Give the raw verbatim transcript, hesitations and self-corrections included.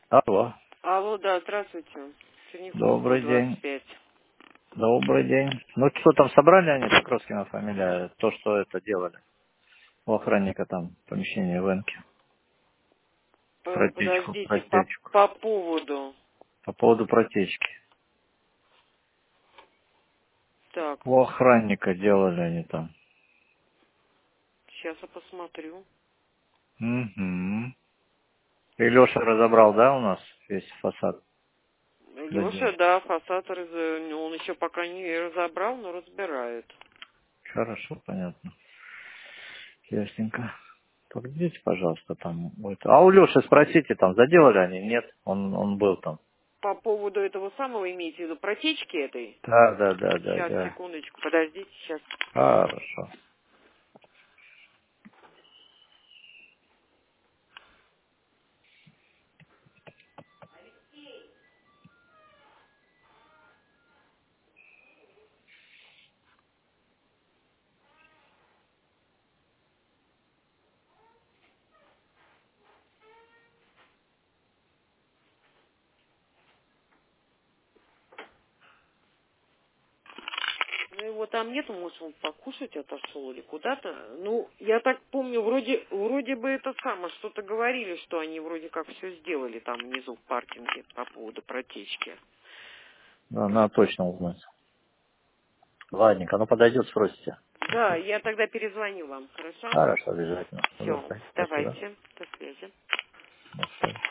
Алло, Алло, да, здравствуйте. Черняховского, добрый двадцать день. пять. Добрый день. Ну что там собрали они, Покровскина фамилия, то, что это делали? У охранника там помещение в Энке. П- Протечку, Подождите, по, протечку. по поводу... По поводу протечки. Так, У охранника делали они там. сейчас я посмотрю. Угу. И Леша разобрал, да, у нас весь фасад? Леша, Дадим. да, фасад, раз- ну, он еще пока не разобрал, но разбирает. Хорошо, понятно. Ясненько. Погодите, пожалуйста, там. будет. А у Леши спросите, там, заделали они? Нет, он, он был там. По поводу этого самого, имеете в виду, протечки этой? Да, да, да, да, Сейчас, да. секундочку, подождите, сейчас. Хорошо. Ну, его там нету, может, он покушать отошел или куда-то. Ну, я так помню, вроде, вроде бы это самое, что-то говорили, что они вроде как все сделали там внизу в паркинге по поводу протечки. Да, надо точно узнать. Ладненько, ну подойдет, спросите. Да, я тогда перезвоню вам, хорошо? Хорошо, обязательно. Все, Соглашаюсь. Спасибо. давайте, до связи. До связи.